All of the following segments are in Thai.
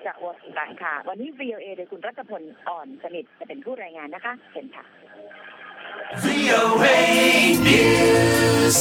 จากวอชิงตันค่ะวันนี้ VOA โดยคุณรัตพลอ่อนสนิทจะเป็นผู้รายงานนะคะเชิญค่ะ VOA News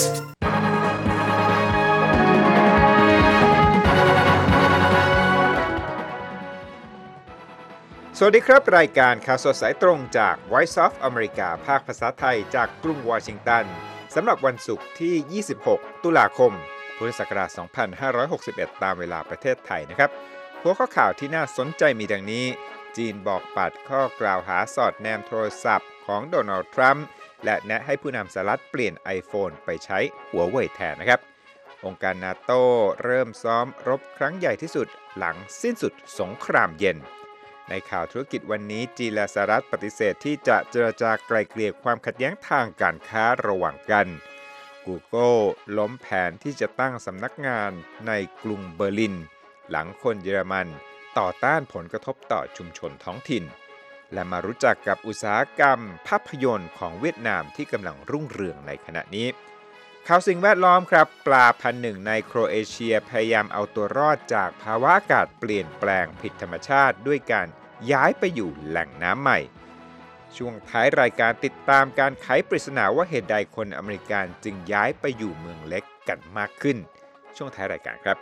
สวัสดีครับรายการข่าวสดสายตรงจาก Voice of America ภาคภาษาไทยจากกรุงวอชิงตันสำหรับวันศุกร์ที่ 26 ตุลาคม พุทธศักราช 2561 ตามเวลาประเทศไทยนะครับหัวข้อข่าวที่น่าสนใจมีดังนี้จีนบอกปัดข้อกล่าวหาสอดแนมโทรศัพท์ของโดนัลด์ทรัมป์และแนะให้ผู้นำสหรัฐเปลี่ยน iPhone ไปใช้หัวเว่ยแทนนะครับองค์การนาโต้เริ่มซ้อมรบครั้งใหญ่ที่สุดหลังสิ้นสุดสงครามเย็นในข่าวธุรกิจวันนี้จีนและสหรัฐปฏิเสธที่จะเจรจาไกล่เกลี่ยความขัดแย้งทางการค้าระหว่างกัน Google ล้มแผนที่จะตั้งสำนักงานในกรุงเบอร์ลินหลังคนเยอรมันต่อต้านผลกระทบต่อชุมชนท้องถิ่นและมารู้จักกับอุตสาหกรรมภาพยนตร์ของเวียดนามที่กำลังรุ่งเรืองในขณะนี้ข่าวสิ่งแวดล้อมครับปลาพันธุ์หนึ่งในโครเอเชียพยายามเอาตัวรอดจากภาวะอากาศเปลี่ยนแปลงผิดธรรมชาติด้วยการย้ายไปอยู่แหล่งน้ำใหม่ช่วงท้ายรายการติดตามการไขปริศนาว่าเหตุใดคนอเมริกันจึงย้ายไปอยู่เมืองเล็กกันมากขึ้นช่วงท้ายรายการครับ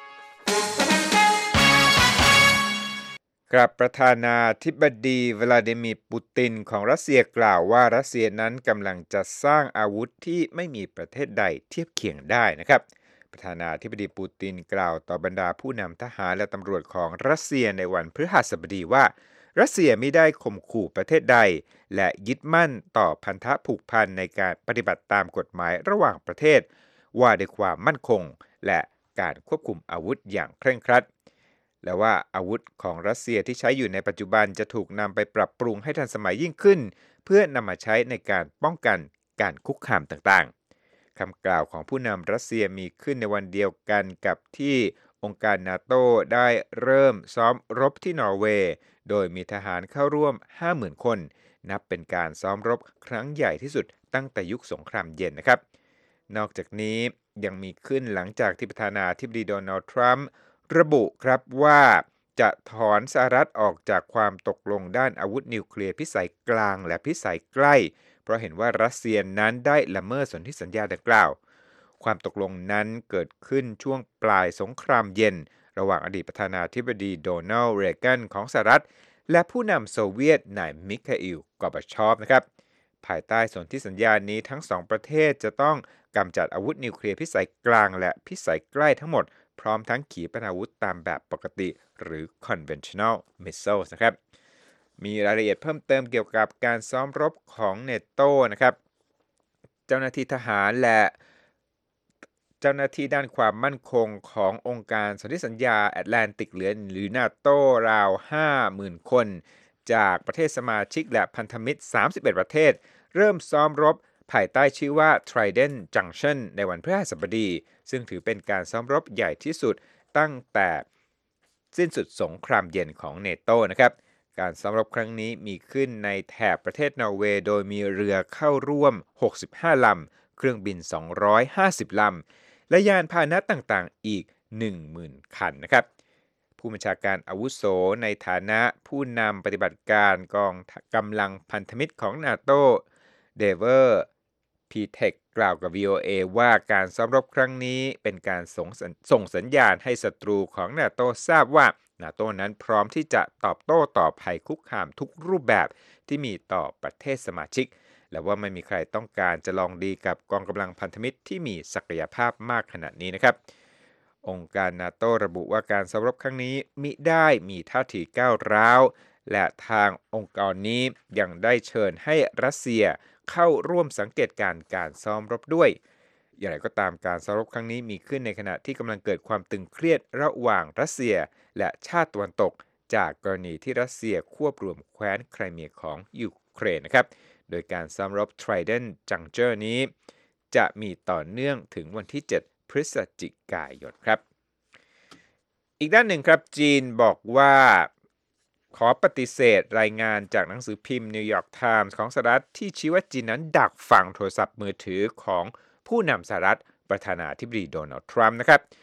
ครับประธานาธิบดีวลาดิมีร์ปูตินของรัสเซียกล่าวว่ารัสเซียนั้นกำลังจะสร้างอาวุธที่ไม่มีประเทศใดเทียบเคียงได้นะครับประธานาธิบดีปูตินกล่าวต่อบรรดาผู้นำทหารและตำรวจของรัสเซียในวันพฤหัสบดีว่ารัสเซียไม่ได้ข่มขู่ประเทศใดและยึดมั่นต่อพันธะผูกพันในการปฏิบัติตามกฎหมายระหว่างประเทศว่าด้วยความมั่นคงและการควบคุมอาวุธอย่างเคร่งครัดและว่าอาวุธของรัสเซียที่ใช้อยู่ในปัจจุบันจะถูกนำไปปรับปรุงให้ทันสมัยยิ่งขึ้นเพื่อนำมาใช้ในการป้องกันการคุกคามต่างๆคำกล่าวของผู้นำรัสเซียมีขึ้นในวันเดียวกันกับที่องค์การนาโต้ได้เริ่มซ้อมรบที่นอร์เวย์โดยมีทหารเข้าร่วม 50,000 คนนับเป็นการซ้อมรบครั้งใหญ่ที่สุดตั้งแต่ยุคสงครามเย็นนะครับนอกจากนี้ยังมีขึ้นหลังจากที่ประธานาธิบดีโดนัลด์ทรัมป์ระบุครับว่าจะถอนสหรัฐออกจากความตกลงด้านอาวุธนิวเคลียร์พิสัยกลางและพิสัยใกล้เพราะเห็นว่ารัสเซียนั้นได้ละเมิดสนธิสัญญาดังกล่าวความตกลงนั้นเกิดขึ้นช่วงปลายสงครามเย็นระหว่างอดีตประธานาธิบดีโดนัลด์ เรแกนของสหรัฐและผู้นำโซเวียตนายมิคาอิล กอร์บาชอฟนะครับภายใต้สนธิสัญญานี้ทั้งสองประเทศจะต้องกำจัดอาวุธนิวเคลียร์พิสัยกลางและพิสัยใกล้ทั้งหมดพร้อมทั้งขีปนาวุธตามแบบปกติหรือ conventional missiles นะครับมีรายละเอียดเพิ่มเติมเกี่ยวกับการซ้อมรบของเนโตนะครับเจ้าหน้าที่ทหารและเจ้าหน้าที่ด้านความมั่นคงขององค์การสนธิสัญญาแอตแลนติกหรือนาโต้ราว 50,000 คนจากประเทศสมาชิกและพันธมิตร 31 ประเทศเริ่มซ้อมรบภายใต้ชื่อว่า Trident Junction ในวันพฤหัสบดีซึ่งถือเป็นการซ้อมรบใหญ่ที่สุดตั้งแต่สิ้นสุดสงครามเย็นของเนโตนะครับการซ้อมรบครั้งนี้มีขึ้นในแถบประเทศนอร์เวย์โดยมีเรือเข้าร่วม65ลำเครื่องบิน250ลำและยานพาหนะต่างๆอีก 10,000 คันนะครับผู้บัญชาการอาวุโสในฐานะผู้นำปฏิบัติการกองกำลังพันธมิตรของนาโตเดเวอร์พีเทคกล่าวกับ VOA ว่าการซ้อมรบครั้งนี้เป็นการส่งสัญญาณให้ศัตรูของนาโตทราบว่านาโตนั้นพร้อมที่จะตอบโต้ต่อภัยคุกคามทุกรูปแบบที่มีต่อประเทศสมาชิกและว่าไม่มีใครต้องการจะลองดีกับกองกำลังพันธมิตรที่มีศักยภาพมากขนาดนี้นะครับองค์การนาโตระบุว่าการซ้อมรบครั้งนี้มิได้มีท่าทีก้าวร้าวและทางองค์กรนี้ยังได้เชิญให้รัสเซียเข้าร่วมสังเกตการซ้อมรบด้วยอย่างไรก็ตามการซ้อมรบครั้งนี้มีขึ้นในขณะที่กำลังเกิดความตึงเครียดระหว่างรัสเซียและชาติตะวันตกจากกรณีที่รัสเซียควบรวมแคว้นไครเมียของยูเครนนะครับโดยการซ้อมรบ Trident Juncture นี้จะมีต่อเนื่องถึงวันที่ 7 พฤศจิกายนครับอีกด้านหนึ่งครับจีนบอกว่าขอปฏิเสธรายงานจากหนังสือพิมพ์ New York Times ของสหรัฐที่ชี้ว่าจีนนั้นดักฟังโทรศัพท์มือถือของผู้นำสหรัฐประธานาธิบดีโดนัลด์ทรัมป์นะครับ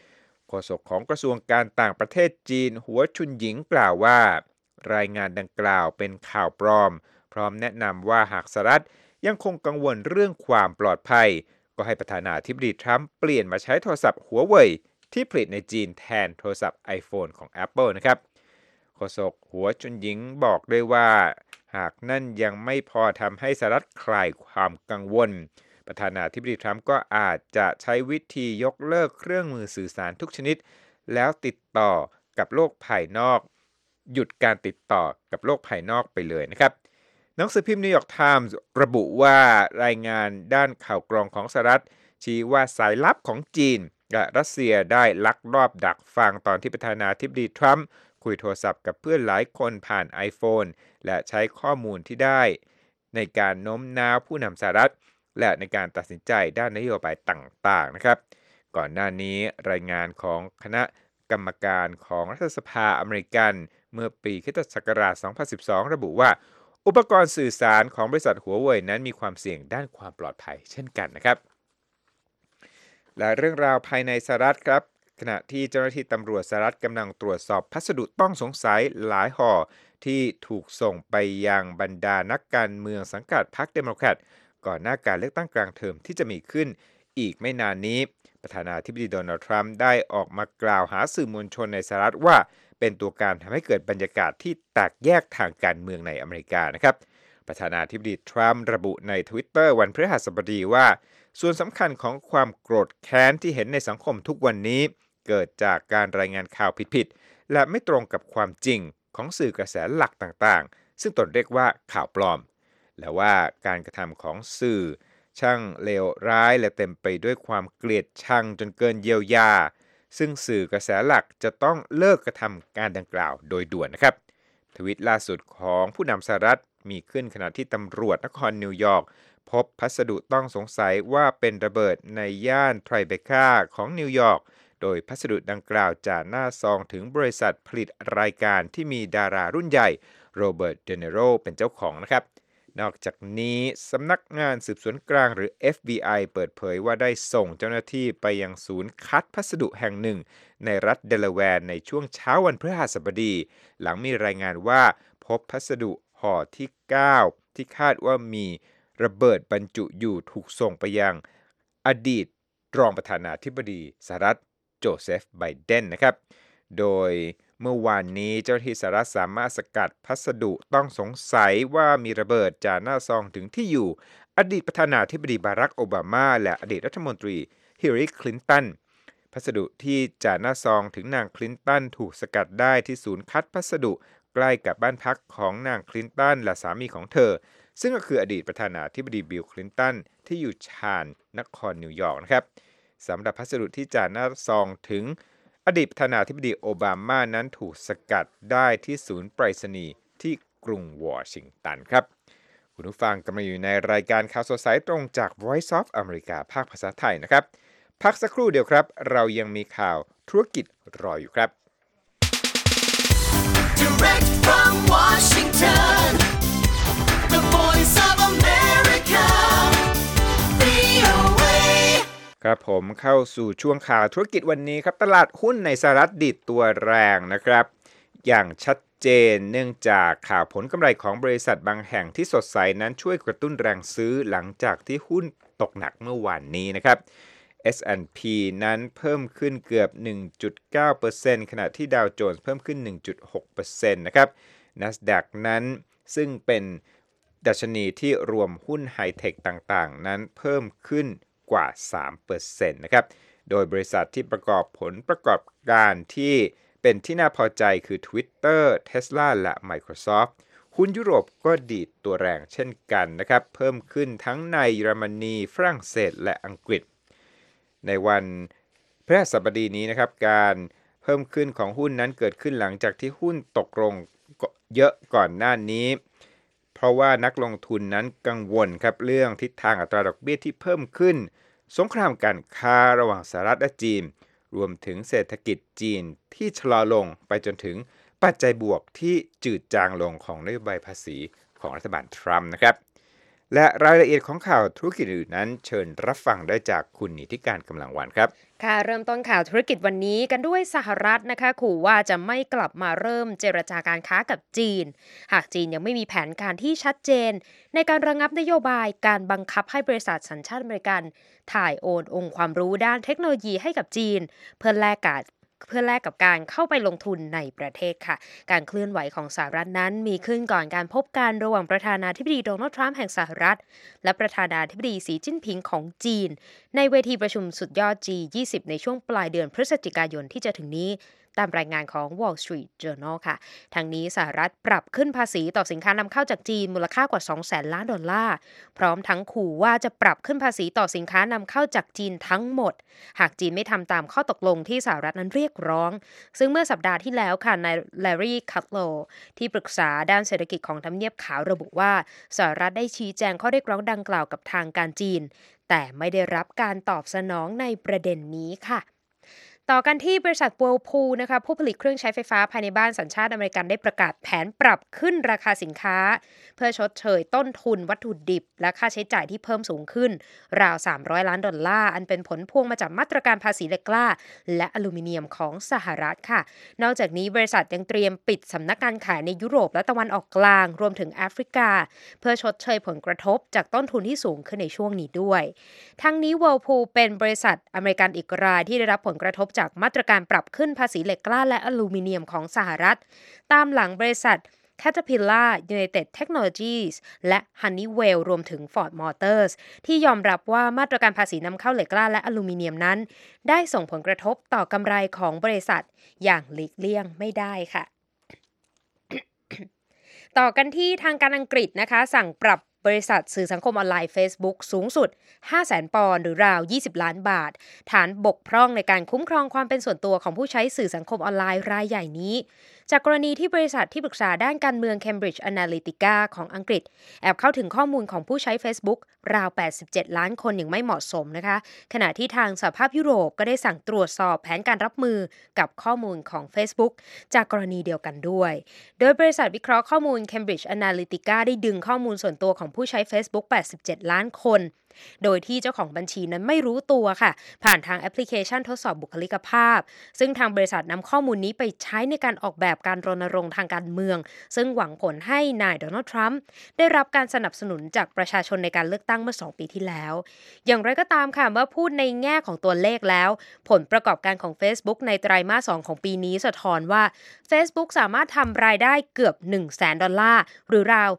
โฆษกของกระทรวงการต่างประเทศจีนหัวชุนหยิงกล่าวว่ารายงานดังกล่าวเป็นข่าวปลอมพร้อมแนะนำว่าหากสหรัฐยังคงกังวลเรื่องความปลอดภัยก็ให้ประธานาธิบดีทรัมป์เปลี่ยนมาใช้โทรศัพท์หัวเว่ยที่ผลิตในจีนแทนโทรศัพท์ iPhone ของ Apple นะครับโฆษกหัวชุนหยิงบอกด้วยว่าหากนั่นยังไม่พอทำให้สหรัฐคลายความกังวลประธานาธิบดีทรัมป์ก็อาจจะใช้วิธียกเลิกเครื่องมือสื่อสารทุกชนิดแล้วติดต่อกับโลกภายนอกหยุดการติดต่อกับโลกภายนอกไปเลยนะครับหนังสือพิมพ์นิวยอร์กไทมส์ระบุว่ารายงานด้านข่าวกรองของสหรัฐชี้ว่าสายลับของจีนและรัสเซียได้ลักลอบดักฟังตอนที่ประธานาธิบดีทรัมป์คุยโทรศัพท์กับเพื่อนหลายคนผ่าน iPhone และใช้ข้อมูลที่ได้ในการโน้มน้าวผู้นำสหรัฐและในการตัดสินใจด้านนโยบายต่างๆนะครับก่อนหน้านี้รายงานของคณะกรรมการของรัฐสภาอเมริกันเมื่อปีค.ศ. 2012 ระบุว่าอุปกรณ์สื่อสารของบริษัทหัวเว่ยนั้นมีความเสี่ยงด้านความปลอดภัยเช่นกันนะครับและเรื่องราวภายในสหรัฐครับขณะที่เจ้าหน้าที่ตำรวจสหรัฐกำลังตรวจสอบพัสดุต้องสงสัยหลายห่อที่ถูกส่งไปยังบรรดานักการเมืองสังกัดพรรคเดโมแครตก่อนหน้าการเลือกตั้งกลางเทอมที่จะมีขึ้นอีกไม่นานนี้ประธานาธิบดีโดนัลด์ทรัมป์ได้ออกมากล่าวหาสื่อมวลชนในสหรัฐว่าเป็นตัวการทำให้เกิดบรรยากาศที่แตกแยกทางการเมืองในอเมริกานะครับประธานาธิบดีทรัมป์ระบุใน Twitter วันพฤหัสบดีว่าส่วนสำคัญของความโกรธแค้นที่เห็นในสังคมทุกวันนี้เกิดจากการรายงานข่าวผิดๆและไม่ตรงกับความจริงของสื่อกระแสหลักต่างๆซึ่งตนเรียกว่าข่าวปลอมและว่าการกระทำของสื่อช่างเลวร้ายและเต็มไปด้วยความเกลียดชังจนเกินเยียวยาซึ่งสื่อกระแสหลักจะต้องเลิกกระทำการดังกล่าวโดยด่วนนะครับทวิตล่าสุดของผู้นำสหรัฐมีขึ้นขณะที่ตำรวจนครนิวยอร์กพบพัสดุต้องสงสัยว่าเป็นระเบิดในย่านไทรเบคาของนิวยอร์กโดยพัสดุดังกล่าวจากหน้าซองถึงบริษัทผลิตรายการที่มีดารารุ่นใหญ่โรเบิร์ต เดเนโรเป็นเจ้าของนะครับนอกจากนี้สำนักงานสืบสวนกลางหรือ FBI เปิดเผยว่าได้ส่งเจ้าหน้าที่ไปยังศูนย์คัดพัสดุแห่งหนึ่งในรัฐเดลาแวร์ในช่วงเช้าวันพฤหัสบดีหลังมีรายงานว่าพบพัสดุห่อที่ 9 ที่คาดว่ามีระเบิดบรรจุอยู่ถูกส่งไปยังอดีตรองประธานาธิบดีสหรัฐโจเซฟไบเดนนะครับโดยเมื่อวานนี้เจ้าหน้าที่สหรัฐสามารถสกัดพัสดุต้องสงสัยว่ามีระเบิดจากหน้าซองถึงที่อยู่อดีตประธานาธิบดีบารักโอบามาและอดีตรัฐมนตรีฮิลลารีคลินตันพัสดุที่จากหน้าซองถึงนางคลินตันถูกสกัดได้ที่ศูนย์คัดพัสดุใกล้กับบ้านพักของนางคลินตันและสามีของเธอซึ่งก็คืออดีตประธานาธิบดีบิลคลินตันที่อยู่ชานนครนิวยอร์กนะครับสำหรับพัสดุที่จากหน้าซองถึงอดีตประธานาธิบดีโอบามานั้นถูกสกัดได้ที่ศูนย์ไปรษณีย์ที่กรุงวอชิงตันครับคุณผู้ฟังกำลังอยู่ในรายการข่าวสดสายตรงจาก Voice of America ภาคภาษาไทยนะครับพักสักครู่เดียวครับเรายังมีข่าวธุรกิจรออยู่ครับ Direct from Washington, the Voice of America, VOA. ครับผมเข้าสู่ช่วงข่าวธุรกิจวันนี้ครับตลาดหุ้นในสหรัฐดีดตัวแรงนะครับอย่างชัดเจนเนื่องจากข่าวผลกำไรของบริษัทบางแห่งที่สดใสนั้นช่วยกระตุ้นแรงซื้อหลังจากที่หุ้นตกหนักเมื่อวานนี้นะครับ S&P นั้นเพิ่มขึ้นเกือบ 1.9% ขณะที่ดาวโจนส์เพิ่มขึ้น 1.6% นะครับ NASDAQ นั้นซึ่งเป็นดัชนีที่รวมหุ้นไฮเทคต่างๆนั้นเพิ่มขึ้นกว่า 3% นะครับโดยบริษัทที่ประกอบผลประกอบการที่เป็นที่น่าพอใจคือ Twitter, Tesla และ Microsoft หุ้นยุโรปก็ดีดตัวแรงเช่นกันนะครับเพิ่มขึ้นทั้งในเยอรมนีฝรั่งเศสและอังกฤษในวันพฤหัสบดีนี้นะครับการเพิ่มขึ้นของหุ้นนั้นเกิดขึ้นหลังจากที่หุ้นตกลงเยอะก่อนหน้านี้เพราะว่านักลงทุนนั้นกังวลครับเรื่องทิศทางอัตราดอกเบี้ยที่เพิ่มขึ้นสงครามการค้าระหว่างสหรัฐและจีนรวมถึงเศรษฐกิจจีนที่ชะลอลงไปจนถึงปัจจัยบวกที่จืดจางลงของนโยบายภาษีของรัฐบาลทรัมป์นะครับและรายละเอียดของข่าวธุรกิจอื่นนั้นเชิญรับฟังได้จากคุณนิติการกำลังวันครับค่ะเริ่มต้นข่าวธุรกิจวันนี้กันด้วยสหรัฐนะคะขู่ว่าจะไม่กลับมาเริ่มเจรจาการค้ากับจีนหากจีนยังไม่มีแผนการที่ชัดเจนในการระงับนโยบายการบังคับให้บริษัทสัญชาติอเมริกันถ่ายโอนองค์ความรู้ด้านเทคโนโลยีให้กับจีนเพื่อแลกกับการเข้าไปลงทุนในประเทศค่ะการเคลื่อนไหวของสหรัฐนั้นมีขึ้นก่อนการพบกันระหว่างประธานาธิบดีโดนัลด์ทรัมป์แห่งสหรัฐและประธานาธิบดีสีจิ้นผิงของจีนในเวทีประชุมสุดยอด G20 ในช่วงปลายเดือนพฤศจิกายนที่จะถึงนี้ตามรายงานของ Wall Street Journal ค่ะทั้งนี้สหรัฐปรับขึ้นภาษีต่อสินค้านำเข้าจากจีนมูลค่ากว่า 200,000 ล้านดอลลาร์พร้อมทั้งขู่ว่าจะปรับขึ้นภาษีต่อสินค้านำเข้าจากจีนทั้งหมดหากจีนไม่ทำตามข้อตกลงที่สหรัฐนั้นเรียกร้องซึ่งเมื่อสัปดาห์ที่แล้วค่ะนาย Larry Kudlow ที่ปรึกษาด้านเศรษฐกิจของทำเนียบขาวระบุว่าสหรัฐได้ชี้แจงข้อเรียกร้องดังกล่าวกับทางการจีนแต่ไม่ได้รับการตอบสนองในประเด็นนี้ค่ะต่อกันที่บริษัท Whirlpool นะคะผู้ผลิตเครื่องใช้ไฟฟ้าภายในบ้านสัญชาติอเมริกันได้ประกาศแผนปรับขึ้นราคาสินค้าเพื่อชดเชยต้นทุนวัตถุดิบและค่าใช้จ่ายที่เพิ่มสูงขึ้นราว$300 ล้านอันเป็นผลพวงมาจากมาตรการภาษีเหล็กกล้าและอลูมิเนียมของสหรัฐค่ะนอกจากนี้บริษัทยังเตรียมปิดสำนักงานขายในยุโรปและตะวันออกกลางรวมถึงแอฟริกาเพื่อชดเชยผลกระทบจากต้นทุนที่สูงขึ้นในช่วงนี้ด้วยทั้งนี้ Whirlpool เป็นบริษัทอเมริกันอีกรายที่ได้รับผลกระทบจากมาตรการปรับขึ้นภาษีเหล็กกล้าและอลูมิเนียมของสหรัฐตามหลังบริษัท Caterpillar United Technologies และ Honeywell รวมถึง Ford Motors ที่ยอมรับว่ามาตรการภาษีนำเข้าเหล็กกล้าและอลูมิเนียมนั้นได้ส่งผลกระทบต่อกำไรของบริษัทอย่างหลีกเลี่ยงไม่ได้ค่ะ ต่อกันที่ทางการอังกฤษนะคะสั่งปรับบริษัทสื่อสังคมออนไลน์ Facebook สูงสุด 500,000 ปอนด์หรือราว20 ล้านบาทฐานบกพร่องในการคุ้มครองความเป็นส่วนตัวของผู้ใช้สื่อสังคมออนไลน์รายใหญ่นี้จากกรณีที่บริษัทที่ปรึกษาด้านการเมือง Cambridge Analytica ของอังกฤษแอบเข้าถึงข้อมูลของผู้ใช้ Facebook ราว87 ล้านคนอย่างไม่เหมาะสมนะคะขณะที่ทางสหภาพยุโรปก็ได้สั่งตรวจสอบแผนการรับมือกับข้อมูลของ Facebook จากกรณีเดียวกันด้วยโดยบริษัทวิเคราะห์ข้อมูล Cambridge Analytica ได้ดึงข้อมูลส่วนตัวของผู้ใช้ Facebook 87 ล้านคนโดยที่เจ้าของบัญชีนั้นไม่รู้ตัวค่ะผ่านทางแอปพลิเคชันทดสอบบุคลิกภาพซึ่งทางบริษัทนำข้อมูลนี้ไปใช้ในการออกแบบการรณรงค์ทางการเมืองซึ่งหวังผลให้นายโดนัลด์ทรัมป์ได้รับการสนับสนุนจากประชาชนในการเลือกตั้งเมื่อ2 ปีที่แล้วอย่างไรก็ตามค่ะเมื่อพูดในแง่ของตัวเลขแล้วผลประกอบการของ Facebook ในไตรมาส 2ของปีนี้สะท้อนว่า Facebook สามารถทำรายได้เกือบ$100,000หรือราว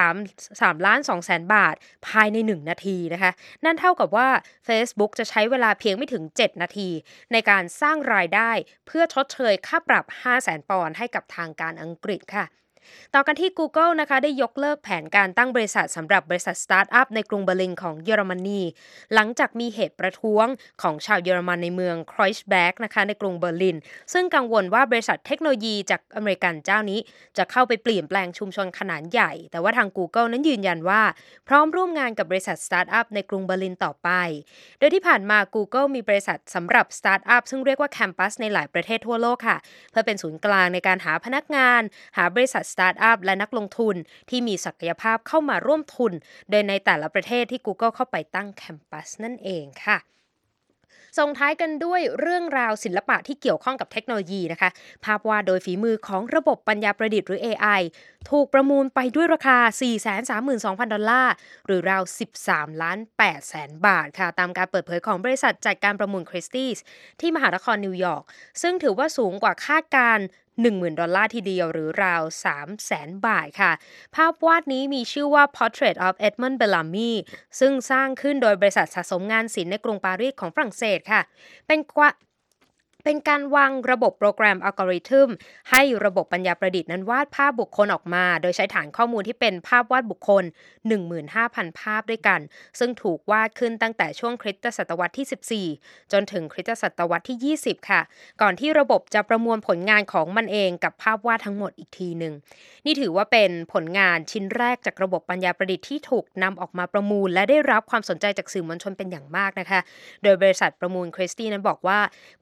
3,200,000 บาทภายใน1นาทีนะคะนั่นเท่ากับว่า Facebook จะใช้เวลาเพียงไม่ถึง7นาทีในการสร้างรายได้เพื่อชดเชยค่าปรับ 500,000 ปอนด์ให้กับทางการอังกฤษค่ะต่อกันที่ Google นะคะได้ยกเลิกแผนการตั้งบริษัทสำหรับบริษัทสตาร์ทอัพในกรุงเบอร์ลินของเยอรมนีหลังจากมีเหตุประท้วงของชาวเยอรมันในเมืองครอยช์แบกนะคะในกรุงเบอร์ลินซึ่งกังวลว่าบริษัทเทคโนโลยีจากอเมริกันเจ้านี้จะเข้าไปเปลี่ยนแปลงชุมชนขนาดใหญ่แต่ว่าทาง Google นั้นยืนยันว่าพร้อมร่วมงานกับบริษัทสตาร์ทอัพในกรุงเบอร์ลินต่อไปโดยที่ผ่านมา Google มีบริษัทสำหรับสตาร์ทอัพซึ่งเรียกว่าแคมปัสในหลายประเทศทั่วโลกค่ะเพื่อเป็นศูนย์กลางในการหาพนักงานหาบริษัทสตาร์ทอัพและนักลงทุนที่มีศักยภาพเข้ามาร่วมทุนโดยในแต่ละประเทศที่ Google เข้าไปตั้งแคมปัสนั่นเองค่ะส่งท้ายกันด้วยเรื่องราวศิลปะที่เกี่ยวข้องกับเทคโนโลยีนะคะภาพวาดโดยฝีมือของระบบปัญญาประดิษฐ์หรือ AI ถูกประมูลไปด้วยราคา 432,000 ดอลลาร์หรือราว 13,800,000 บาทค่ะตามการเปิดเผยของบริษัทจัดการประมูลคริสตี้สที่มหานครนิวยอร์กซึ่งถือว่าสูงกว่าคาดการณ์10,000 ดอลลาร์ทีเดียวหรือราว 300,000 บาทค่ะภาพวาดนี้มีชื่อว่า Portrait of Edmond Bellamy ซึ่งสร้างขึ้นโดยบริษัทสะสมงานศิลป์ในกรุงปารีสของฝรั่งเศสค่ะเป็นการวางระบบโปรแกรมอัลกอริทึมให้ระบบปัญญาประดิษฐ์นั้นวาดภาพบุคคลออกมาโดยใช้ฐานข้อมูลที่เป็นภาพวาดบุคคล 15,000 ภาพด้วยกันซึ่งถูกวาดขึ้นตั้งแต่ช่วงคริสตศตวรรษที่14จนถึงคริสตศตวรรษที่20ค่ะก่อนที่ระบบจะประมวลผลงานของมันเองกับภาพวาดทั้งหมดอีกทีนึงนี่ถือว่าเป็นผลงานชิ้นแรกจากระบบปัญญาประดิษฐ์ที่ถูกนำออกมาประมูลและได้รับความสนใจจากสื่อมวลชนเป็นอย่างมากนะคะโดยบริษัทประมูลคริสตี้นั้นบอกว่าผลงาน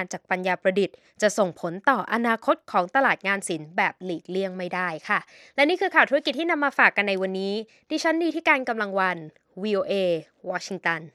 จากปัญญาประดิษฐ์จะส่งผลต่ออนาคตของตลาดงานศิลป์แบบหลีกเลี่ยงไม่ได้ค่ะและนี่คือข่าวธุรกิจที่นำมาฝากกันในวันนี้ดิฉันดีที่การกำลังวัน VOA วอชิงตัน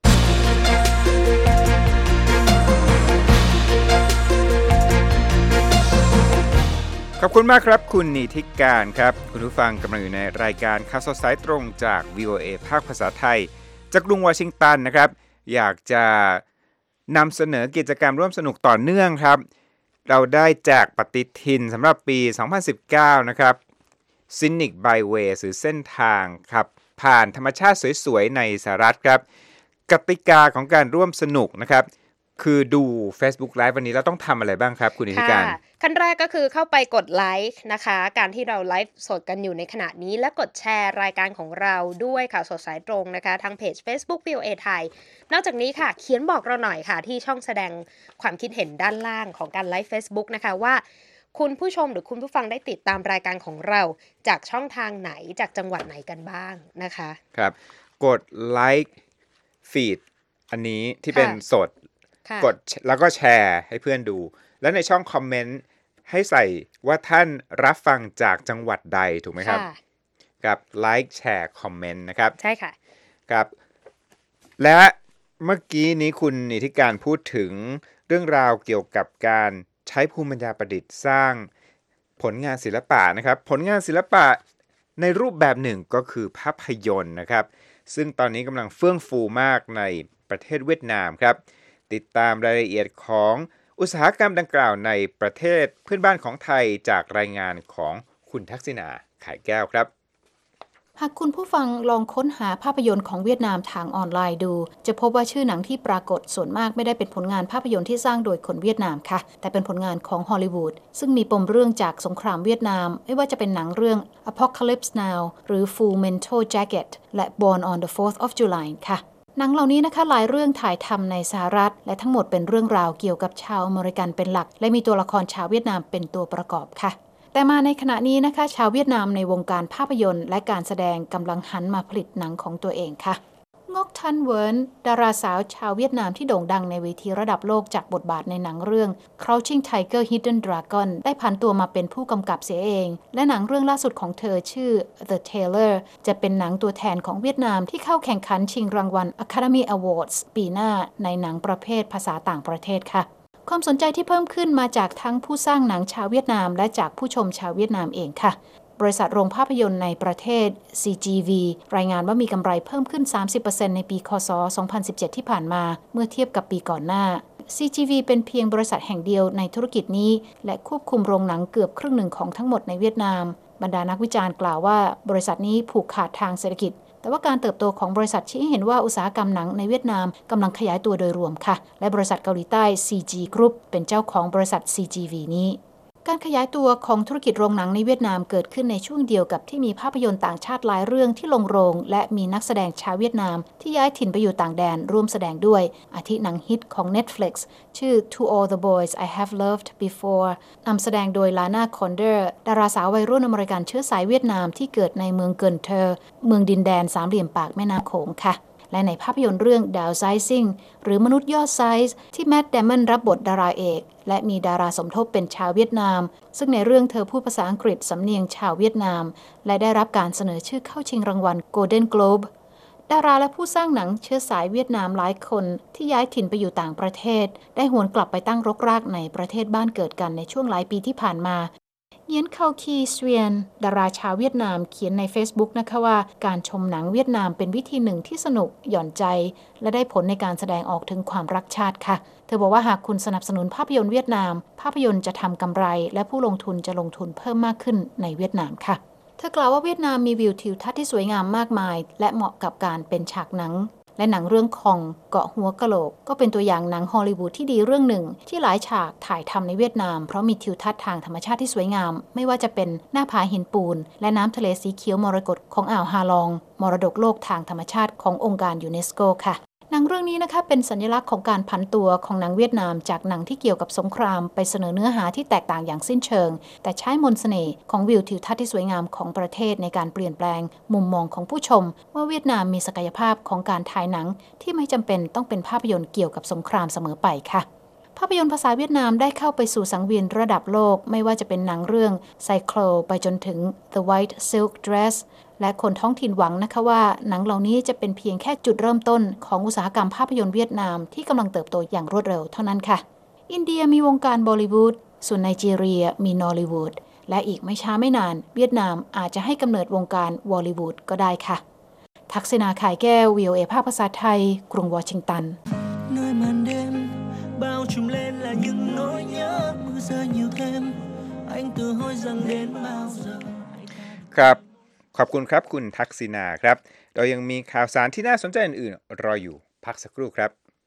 ขอบคุณมากครับคุณนิติการครับคุณผู้ฟังกำลังอยู่ในรายการข่าวสดสายตรงจาก VOA ภาคภาษาไทยจากกรุงวอชิงตันนะครับอยากจะนำเสนอกิจกรรมร่วมสนุกต่อเนื่องครับเราได้แจกปฏิทินสำหรับปี 2019 นะครับ Scenic Byway หรือเส้นทางครับผ่านธรรมชาติสวยๆในสหรัฐครับกติกาของการร่วมสนุกนะครับคือดู Facebook Live วันนี้เราต้องทำอะไรบ้างครับคุณนิติการขั้นแรกก็คือเข้าไปกดไลค์นะคะการที่เราไลฟ์สดกันอยู่ในขณะนี้และกดแชร์รายการของเราด้วยข่าวสดสายตรงนะคะทางเพจ Facebook VOA ไทยนอกจากนี้ค่ะเขียนบอกเราหน่อยค่ะที่ช่องแสดงความคิดเห็นด้านล่างของการไลฟ์ Facebook นะคะว่าคุณผู้ชมหรือคุณผู้ฟังได้ติดตามรายการของเราจากช่องทางไหนจากจังหวัดไหนกันบ้างนะคะครับกดไลค์ฟีดอันนี้ที่เป็นสดกดแล้วก็แชร์ให้เพื่อนดูแล้วในช่องคอมเมนต์ให้ใส่ว่าท่านรับฟังจากจังหวัดใดถูกไหมครับกับไลค์แชร์คอมเมนต์นะครับใช่ค่ะครับและเมื่อกี้นี้คุณนิติการพูดถึงเรื่องราวเกี่ยวกับการใช้ภูมิปัญญาประดิษฐ์สร้างผลงานศิลปะนะครับผลงานศิลปะในรูปแบบหนึ่งก็คือภาพยนตร์นะครับซึ่งตอนนี้กำลังเฟื่องฟูมากในประเทศเวียดนามครับติดตามรายละเอียดของอุตสาหกรรมดังกล่าวในประเทศเพื่อนบ้านของไทยจากรายงานของคุณทักษิณาไข่แก้วครับหากคุณผู้ฟังลองค้นหาภาพยนตร์ของเวียดนามทางออนไลน์ดูจะพบว่าชื่อหนังที่ปรากฏส่วนมากไม่ได้เป็นผลงานภาพยนตร์ที่สร้างโดยคนเวียดนามค่ะแต่เป็นผลงานของฮอลลีวูดซึ่งมีปมเรื่องจากสงครามเวียดนามไม่ว่าจะเป็นหนังเรื่อง Apocalypse Now หรือ Full Metal Jacket และ Born on the 4th of July ค่ะหนังเหล่านี้นะคะหลายเรื่องถ่ายทำในสหรัฐและทั้งหมดเป็นเรื่องราวเกี่ยวกับชาวอเมริกันเป็นหลักและมีตัวละครชาวเวียดนามเป็นตัวประกอบค่ะแต่มาในขณะนี้นะคะชาวเวียดนามในวงการภาพยนตร์และการแสดงกำลังหันมาผลิตหนังของตัวเองค่ะงอกทันเวิร์นดาราสาวชาวเวียดนามที่โด่งดังในเวทีระดับโลกจากบทบาทในหนังเรื่อง Crouching Tiger Hidden Dragon ได้ผันตัวมาเป็นผู้กำกับเสียเองและหนังเรื่องล่าสุดของเธอชื่อ The Tailor จะเป็นหนังตัวแทนของเวียดนามที่เข้าแข่งขันชิงรางวัล Academy Awards ปีหน้าในหนังประเภทภาษาต่างประเทศค่ะความสนใจที่เพิ่มขึ้นมาจากทั้งผู้สร้างหนังชาวเวียดนามและจากผู้ชมชาวเวียดนามเองค่ะบริษัทโรงภาพยนตร์ในประเทศ CGV รายงานว่ามีกำไรเพิ่มขึ้น 30% ในปีคศ 2017 ที่ผ่านมาเมื่อเทียบกับปีก่อนหน้า CGV เป็นเพียงบริษัทแห่งเดียวในธุรกิจนี้และควบคุมโรงหนังเกือบครึ่งหนึ่งของทั้งหมดในเวียดนามบรรดานักวิจารณ์กล่าวว่าบริษัทนี้ผูกขาดทางเศรษฐกิจแต่ว่าการเติบโตของบริษัทชี้ให้เห็นว่าอุตสาหกรรมหนังในเวียดนามกำลังขยายตัวโดยรวมค่ะและบริษัทเกาหลีใต้ CG Group เป็นเจ้าของบริษัท CGV นี้การขยายตัวของธุรกิจโรงหนังในเวียดนามเกิดขึ้นในช่วงเดียวกับที่มีภาพยนตร์ต่างชาติหลายเรื่องที่ลงโรงและมีนักแสดงชาวเวียดนามที่ย้ายถิ่นไปอยู่ต่างแดนร่วมแสดงด้วยอาทิหนังฮิตของ Netflix ชื่อ To All the Boys I Have Loved Before นำแสดงโดยลาน่าคอนเดอร์ดาราสาววัยรุ่นอเมริกันเชื้อสายเวียดนามที่เกิดในเมืองเกินเทอร์เมืองดินแดนสามเหลี่ยมปากแม่น้ำโขงค่ะและในภาพยนตร์เรื่อง Downsizing หรือมนุษย์ยอดไซส์ที่แมท เดมอนรับบทดาราเอกและมีดาราสมทบเป็นชาวเวียดนามซึ่งในเรื่องเธอพูดภาษาอังกฤษสำเนียงชาวเวียดนามและได้รับการเสนอชื่อเข้าชิงรางวัล Golden Globe ดาราและผู้สร้างหนังเชื้อสายเวียดนามหลายคนที่ย้ายถิ่นไปอยู่ต่างประเทศได้หวนกลับไปตั้งรกรากในประเทศบ้านเกิดกันในช่วงหลายปีที่ผ่านมาเยียนเคาคีสเวียนดาราชาวเวียดนามเขียนใน Facebook นะคะว่าการชมหนังเวียดนามเป็นวิธีหนึ่งที่สนุกหย่อนใจและได้ผลในการแสดงออกถึงความรักชาติค่ะเธอบอกว่าหากคุณสนับสนุนภาพยนตร์เวียดนามภาพยนตร์จะทำกำไรและผู้ลงทุนจะลงทุนเพิ่มมากขึ้นในเวียดนามค่ะเธอกล่าวว่าเวียดนามมีวิวทิวทัศน์ที่สวยงามมากมายและเหมาะกับการเป็นฉากหนังและหนังเรื่องของเกาะหัวกะโหลกก็เป็นตัวอย่างหนังฮอลลีวูดที่ดีเรื่องหนึ่งที่หลายฉากถ่ายทำในเวียดนามเพราะมีทิวทัศน์ทางธรรมชาติที่สวยงามไม่ว่าจะเป็นหน้าผาหินปูนและน้ำทะเลสีเขียวมรกตของอ่าวฮาลองมรดกโลกทางธรรมชาติขององค์การยูเนสโกค่ะหนังเรื่องนี้นะคะเป็นสัญลักษณ์ของการผันตัวของหนังเวียดนามจากหนังที่เกี่ยวกับสงครามไปเสนอเนื้อหาที่แตกต่างอย่างสิ้นเชิงแต่ใช้มนต์เสน่ห์ของวิวทิวทัศน์ที่สวยงามของประเทศในการเปลี่ยนแปลงมุมมองของผู้ชมว่าเวียดนามมีศักยภาพของการถ่ายหนังที่ไม่จำเป็นต้องเป็นภาพยนตร์เกี่ยวกับสงครามเสมอไปค่ะภาพยนตร์ภาษาเวียดนามได้เข้าไปสู่สังเวียนระดับโลกไม่ว่าจะเป็นหนังเรื่อง Cyclo ไปจนถึง The White Silk Dress และคนท้องถิ่นหวังนะคะว่าหนังเหล่านี้จะเป็นเพียงแค่จุดเริ่มต้นของอุตสาหกรรมภาพยนตร์เวียดนามที่กำลังเติบโตอย่างรวดเร็วเท่านั้นค่ะอินเดียมีวงการบอลิวูดส่วนไนจีเรียมีนอลลีวูดและอีกไม่ช้าไม่นานเวียดนามอาจจะให้กำเนิดวงการวอลลีวูดก็ได้ค่ะทักษิณาข่ายแก้ว VOA ภาคภาษาไทยกรุงวอชิงตัน nơi màn đêm bao trùm lên là những nỗi nhớ mưa rơi nhiều thêm anh tự hỏi rằng đến bao giờ ครับขอบคุณครับคุณทักษิณาครับเรายังมีข่าวสารที่น่าสนใจอื่นๆรออยู่พักสักครู่ครับ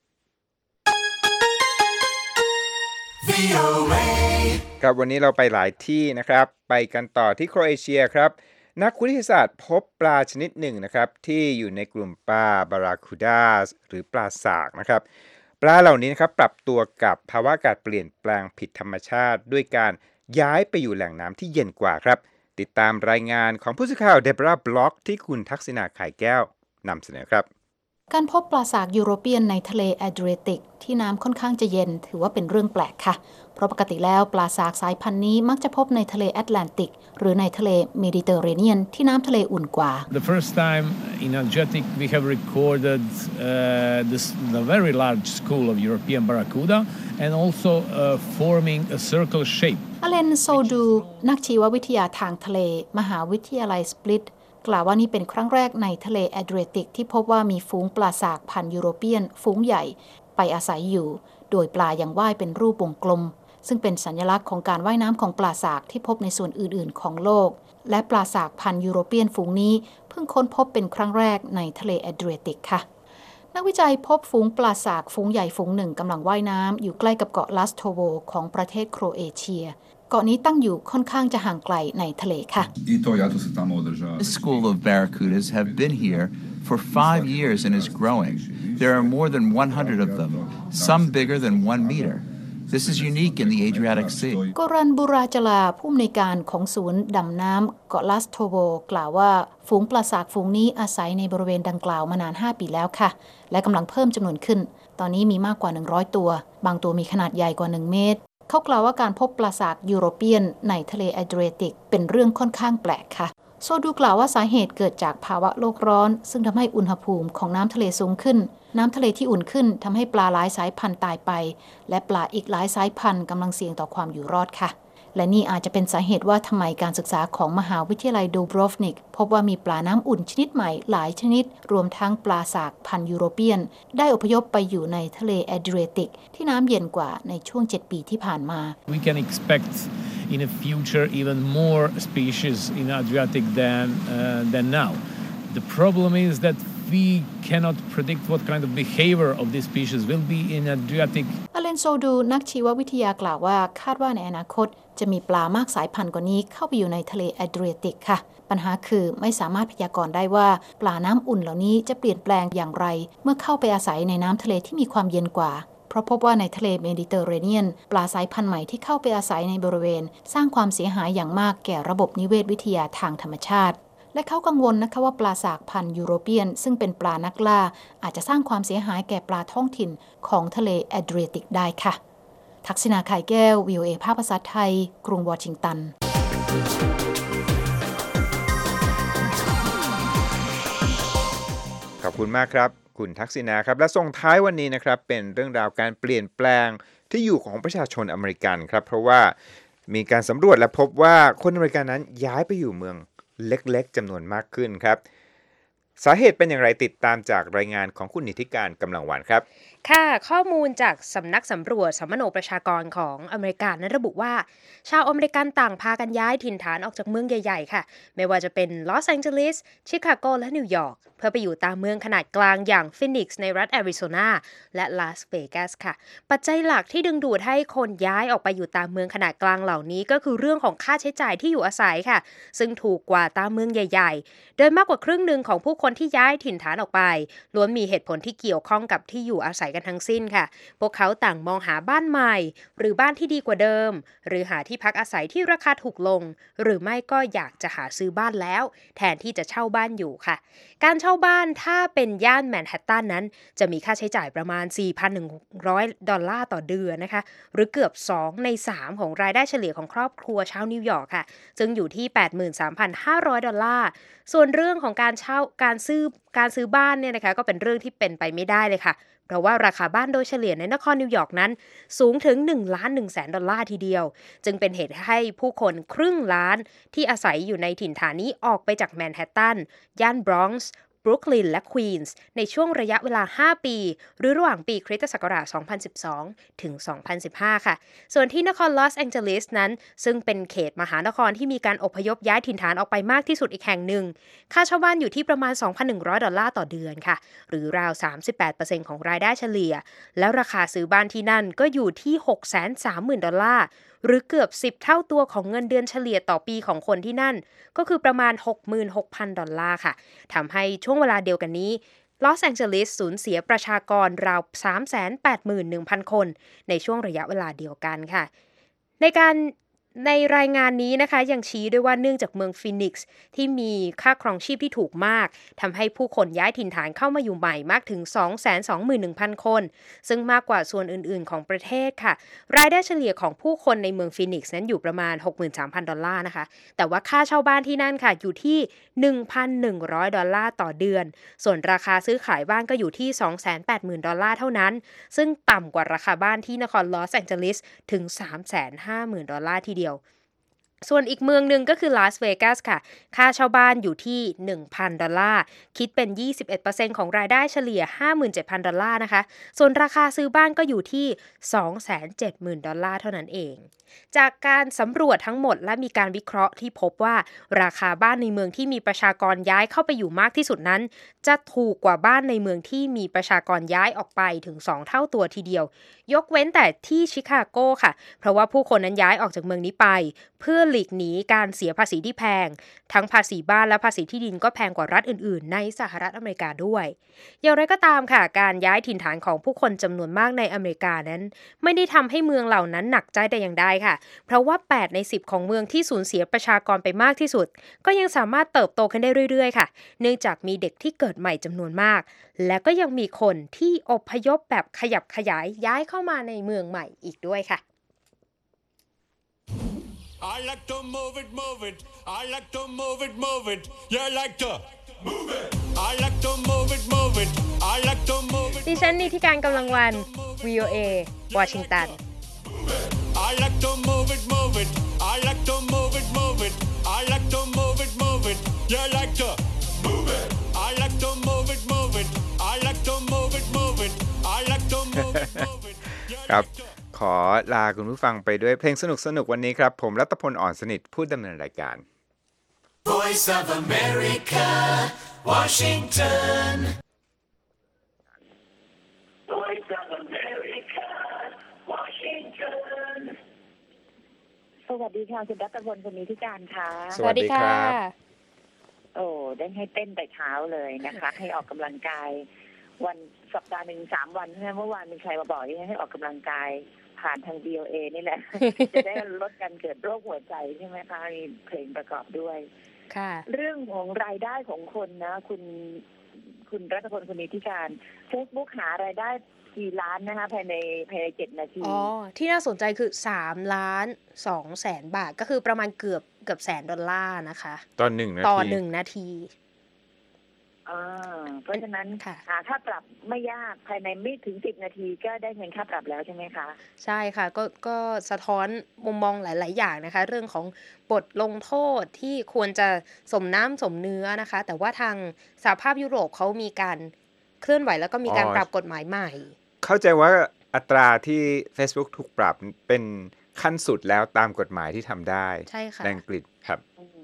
ครับวันนี้เราไปหลายที่นะครับไปกันต่อที่โครเอเชียครับนักวิทยาศาสตร์พบปลาชนิดหนึ่งนะครับที่อยู่ในกลุ่มปลาบาราคูดาหรือปลาสากนะครับปลาเหล่านี้นะครับปรับตัวกับภาวะอากาศเปลี่ยนแปลงผิดธรรมชาติด้วยการย้ายไปอยู่แหล่งน้ำที่เย็นกว่าครับติดตามรายงานของผู้สื่อข่าวเดบราบล็อกที่คุณทักษิณาข่ายแก้วนำเสนอครับการพบปลาสากยูโรเปียนในทะเลแอดริติกที่น้ำค่อนข้างจะเย็นถือว่าเป็นเรื่องแปลกค่ะเพราะปกติแล้วปลาสากสายพันธุ์นี้มักจะพบในทะเลแอตแลนติกหรือในทะเลเมดิเตอร์เรเนียนที่น้ำทะเลอุ่นกว่า The first time in Adriatic we have recorded the very large school of European barracuda and also forming a circle shape อเลนโซดูนักชีววิทยาทางทะเลมหาวิทยาลัยสปลิตกล่าวว่านี่เป็นครั้งแรกในทะเลแอดริติกที่พบว่ามีฝูงปลาสากพันธุ์ยุโรเปียนฝูงใหญ่ไปอาศัยอยู่โดยปลายังว่ายเป็นรูปวงกลมซึ่งเป็นสัญลักษณ์ของการว่ายน้ำของปลาสากที่พบในส่วนอื่นๆของโลกและปลาสากพันธุ์ยุโรเปียนฝูงนี้เพิ่งค้นพบเป็นครั้งแรกในทะเลแอดริติกค่ะนักวิจัยพบฝูงปลาสากฝูงใหญ่ฝูงหนึ่งกำลังว่ายน้ำอยู่ใกล้กับเกาะลัสโทโวของประเทศโครเอเชียเกาะนี้ตั้งอยู่ค่อนข้างจะห่างไกลในทะเลค่ะ This school of barracudas have been here for 5 years and is growing. There are more than 100 of them, some bigger than 1 meter. This is unique in the Adriatic Sea. โกรันบุราจลาผู้อำนวยการของศูนย์ดำน้ำเกาะลัสโทโวกล่าวว่าฝูงปลาสากฝูงนี้อาศัยในบริเวณดังกล่าวมานาน5ปีแล้วค่ะและกำลังเพิ่มจำนวนขึ้นตอนนี้มีมากกว่า100ตัวบางตัวมีขนาดใหญ่กว่า1เมตรเขากล่าวว่าการพบปลาสากยูโรเปียนในทะเลแอดริติกเป็นเรื่องค่อนข้างแปลกค่ะโซดูกล่าวว่าสาเหตุเกิดจากภาวะโลกร้อนซึ่งทำให้อุณหภูมิของน้ำทะเลสูงขึ้นน้ำทะเลที่อุ่นขึ้นทำให้ปลาหลายสายพันธุ์ตายไปและปลาอีกหลายสายพันธุ์กำลังเสี่ยงต่อความอยู่รอดค่ะและนี่อาจจะเป็นสาเหตุว่าทำไมการศึกษาของมหาวิทยาลัยดูบรอฟนิกพบว่ามีปลาน้ำอุ่นชนิดใหม่หลายชนิดรวมทั้งปลาสากพันธุ์ยุโรเปียนได้อพยพไปอยู่ในทะเลแอดริติกที่น้ำเย็นกว่าในช่วง7ปีที่ผ่านมา We can expect in the future even more species in Adriatic than now. The problem is that we cannot predict what kind of behavior of these species will be in Adriatic. อเลนโซดูนักชีววิทยากล่าวว่าคาดว่าในอนาคตจะมีปลามากสายพันธุ์กว่านี้เข้าไปอยู่ในทะเลแอดริติกค่ะปัญหาคือไม่สามารถพยากรณ์ได้ว่าปลาน้ำอุ่นเหล่านี้จะเปลี่ยนแปลงอย่างไรเมื่อเข้าไปอาศัยในน้ำทะเลที่มีความเย็นกว่าเพราะพบว่าในทะเลเมดิเตอร์เรเนียนปลาสายพันธุ์ใหม่ที่เข้าไปอาศัยในบริเวณสร้างความเสียหายอย่างมากแก่ระบบนิเวศวิทยาทางธรรมชาติและเขากังวลนะคะว่าปลาสากพันธุ์ยุโรเปียนซึ่งเป็นปลานักล่าอาจจะสร้างความเสียหายแก่ปลาท้องถิ่นของทะเลแอดริติกได้ค่ะทักษิณาข่ายแก้ว VOA ภาคภาษาไทยกรุงวอชิงตันขอบคุณมากครับคุณทักษิณาครับและส่งท้ายวันนี้นะครับเป็นเรื่องราวการเปลี่ยนแปลงที่อยู่ของประชาชนอเมริกันครับเพราะว่ามีการสำรวจและพบว่าคนอเมริกันนั้นย้ายไปอยู่เมืองเล็กๆจำนวนมากขึ้นครับสาเหตุเป็นอย่างไรติดตามจากรายงานของคุณนิติการกำลังวันครับค่ะข้อมูลจากสำนักสำรวจสัมมโนประชากรของอเมริกานั้นระบุว่าชาวอเมริกันต่างพากันย้ายถิ่นฐานออกจากเมืองใหญ่ๆค่ะไม่ว่าจะเป็นลอสแองเจลิสชิคาโกและนิวยอร์กเพื่อไปอยู่ตามเมืองขนาดกลางอย่างฟินิกซ์ในรัฐแอริโซนาและลาสเวกัสค่ะปัจจัยหลักที่ดึงดูดให้คนย้ายออกไปอยู่ตามเมืองขนาดกลางเหล่านี้ก็คือเรื่องของค่าใช้จ่ายที่อยู่อาศัยค่ะซึ่งถูกกว่าตามเมืองใหญ่ๆโดยมากกว่าครึ่งหนึ่งของผู้คนที่ย้ายถิ่นฐานออกไปล้วนมีเหตุผลที่เกี่ยวข้องกับที่อยู่อาศัยกันทั้งสิ้นค่ะพวกเขาต่างมองหาบ้านใหม่หรือบ้านที่ดีกว่าเดิมหรือหาที่พักอาศัยที่ราคาถูกลงหรือไม่ก็อยากจะหาซื้อบ้านแล้วแทนที่จะเช่าบ้านอยู่ค่ะการเช่าบ้านถ้าเป็นย่านแมนฮัตตันนั้นจะมีค่าใช้จ่ายประมาณ $4,100 ต่อเดือนนะคะหรือเกือบ2ใน3ของรายได้เฉลี่ยของครอบครัวชาวนิวยอร์กค่ะซึ่งอยู่ที่ $83,500 ส่วนเรื่องของการซื้อบ้านเนี่ยนะคะก็เป็นเรื่องที่เป็นไปไม่ได้เลยค่ะเพราะว่าราคาบ้านโดยเฉลี่ยในนครนิวยอร์กนั้นสูงถึง$1,100,000ทีเดียวจึงเป็นเหตุให้ผู้คนครึ่งล้านที่อาศัยอยู่ในถิ่นฐานนี้ออกไปจากแมนฮัตตันย่านบรอนซ์บรุกลินและควีนส์ในช่วงระยะเวลา5ปีหรือระหว่างปีคริสตศักราช2012ถึง2015ค่ะส่วนที่นครลอสแองเจลิสนั้นซึ่งเป็นเขตมหานครที่มีการอพยพย้ายถิ่นฐานออกไปมากที่สุดอีกแห่งหนึ่งค่าเช่าบ้านอยู่ที่ประมาณ$2,100 ต่อเดือนค่ะหรือราว 38% ของรายได้เฉลี่ยแล้วราคาซื้อบ้านที่นั่นก็อยู่ที่$630,000หรือเกือบ10เท่าตัวของเงินเดือนเฉลี่ยต่อปีของคนที่นั่นก็คือประมาณ$66,000 ค่ะทำให้ช่วงเวลาเดียวกันนี้ลอสแองเจลิสสูญเสียประชากรราว 381,000 คนในช่วงระยะเวลาเดียวกันค่ะในรายงานนี้นะคะยังชี้ด้วยว่าเนื่องจากเมืองฟีนิกซ์ที่มีค่าครองชีพที่ถูกมากทำให้ผู้คนย้ายถิ่นฐานเข้ามาอยู่ใหม่มากถึง 221,000 คนซึ่งมากกว่าส่วนอื่นๆของประเทศค่ะรายได้เฉลี่ยของผู้คนในเมืองฟีนิกซ์นั้นอยู่ประมาณ$63,000นะคะแต่ว่าค่าเช่าบ้านที่นั่นค่ะอยู่ที่$1,100 ต่อเดือนส่วนราคาซื้อขายบ้านก็อยู่ที่$280,000 เท่านั้นซึ่งต่ำกว่าราคาบ้านที่นครลอสแองเจลิสถึง$350,000 ทีเดียวส่วนอีกเมืองหนึ่งก็คือลาสเวกัสค่ะค่าเช่าบ้านอยู่ที่$1,000คิดเป็น 21% ของรายได้เฉลี่ย$57,000นะคะส่วนราคาซื้อบ้านก็อยู่ที่$270,000เท่านั้นเองจากการสำรวจทั้งหมดและมีการวิเคราะห์ที่พบว่าราคาบ้านในเมืองที่มีประชากรย้ายเข้าไปอยู่มากที่สุดนั้นจะถูกกว่าบ้านในเมืองที่มีประชากรย้ายออกไปถึง2เท่าตัวทีเดียวยกเว้นแต่ที่ชิคาโกค่ะเพราะว่าผู้คนนั้นย้ายออกจากเมืองนี้ไปเพื่อหลีกหนีการเสียภาษีที่แพงทั้งภาษีบ้านและภาษีที่ดินก็แพงกว่ารัฐอื่นๆในสหรัฐอเมริกาด้วยอย่างไรก็ตามค่ะการย้ายถิ่นฐานของผู้คนจำนวนมากในอเมริกานั้นไม่ได้ทำให้เมืองเหล่านั้นหนักใจแต่อย่างใดค่ะเพราะว่า8ใน10ของเมืองที่สูญเสียประชากรไปมากที่สุดก็ยังสามารถเติบโตขึ้นได้เรื่อยๆค่ะเนื่องจากมีเด็กที่เกิดใหม่จำนวนมากและก็ยังมีคนที่อพยพแบบขยับขยายย้ายเข้ามาในเมืองใหม่อีกด้วยค่ะ I like to move it, move it. I like to move it, move it. You like to move it. I like to move it, move it. I like to move it. ดิฉันนิติการกำลังวัน VOA วอชิงตัน I like to move it, move it. I like to move it, move it. I like to move it, move it. You like to move it. I like to move it, move it. I like to move it, move it. I like to move it, move it. ครับขอลาคุณผู้ฟังไปด้วยเพลงสนุกๆวันนี้ครับผมรัตพลอ่อนสนิทผู้ดำเนินรายการ Voice of America Washington Voice of America Washington สวัสดีค่ะคุณรัตพลคนนี้ที่การค่ะสวัสดีครับโอ้ได้ให้เต้นแต่เช้าเลยนะคะ ให้ออกกำลังกายวันสัปดาห์หนึ่ง3 วันใช่ไหมเมื่อวานมีใครมาบอกให้ออกกำลังกายผ่านทาง VOA นี่แหละ จะได้ลดการเกิดโรคหัวใจใช่ไหมคะมีเพลงประกอบด้วยค่ะเรื่องของรายได้ของคนนะคุณรัตพลคนนี้ที่การ Facebook หารายได้กี่ล้านนะคะภายใน7 นาทีที่น่าสนใจคือ$3,200,000ก็คือประมาณเกือบ$100,000นะคะต่อ1 นาทีเพราะฉะนั้นค่าปรับไม่ยากภายในไม่ถึง10 นาทีก็ได้เงินค่าปรับแล้วใช่ไหมคะใช่ค่ะก็สะท้อนมุมมองหลายๆอย่างนะคะเรื่องของบทลงโทษที่ควรจะสมน้ำสมเนื้อนะคะแต่ว่าทางสหภาพยุโรปเขามีการเคลื่อนไหวแล้วก็มีการปรับกฎหมายใหม่เข้าใจว่าอัตราที่ Facebook ถูกปรับเป็นขั้นสุดแล้วตามกฎหมายที่ทำได้ใช่ค่ะในอังกฤษครับ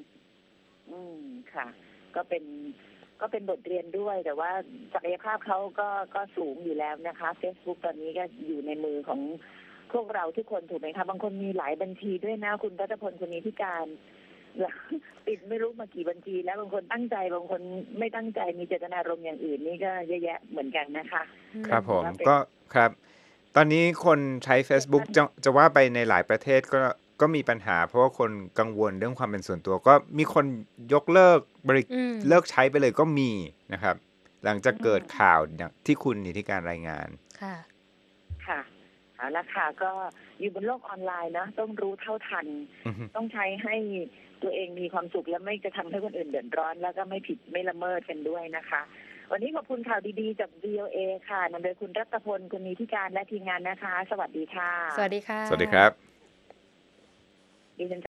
ค่ะก็เป็นบทเรียนด้วยแต่ว่าศักยภาพเขาก็สูงอยู่แล้วนะคะ Facebook ตอนนี้ก็อยู่ในมือของพวกเราทุกคนถูกไหมคะบางคนมีหลายบัญชีด้วยนะคุณรัตพลคนนี้ที่การปิดไม่รู้มากี่บัญชีแล้วบางคนตั้งใจบางคนไม่ตั้งใจมีเจตนารมณ์อย่างอื่นนี่ก็เยอะแยะเหมือนกันนะคะครับผมก็ครับตอนนี้คนใช้ Facebook จะว่าไปในหลายประเทศก็มีปัญหาเพราะว่าคนกังวลเรื่องความเป็นส่วนตัวก็มีคนยกเลิกเลิกใช้ไปเลยก็มีนะครับหลังจากเกิดข่าวที่คุณนิติการรายงานค่ะเอาละค่ะก็อยู่บนโลกออนไลน์นะต้องรู้เท่าทันต้องใช้ให้ตัวเองมีความสุขและไม่จะทำให้คนอื่นเดือดร้อนแล้วก็ไม่ผิดไม่ละเมิดกันด้วยนะคะวันนี้ขอบคุณข่าวดีๆจาก VOA ค่ะนำโดยคุณรัตพลคุณนิติการและทีมงานนะคะสวัสดีค่ะสวัสดีค่ะสวัสดีครับดิฉัน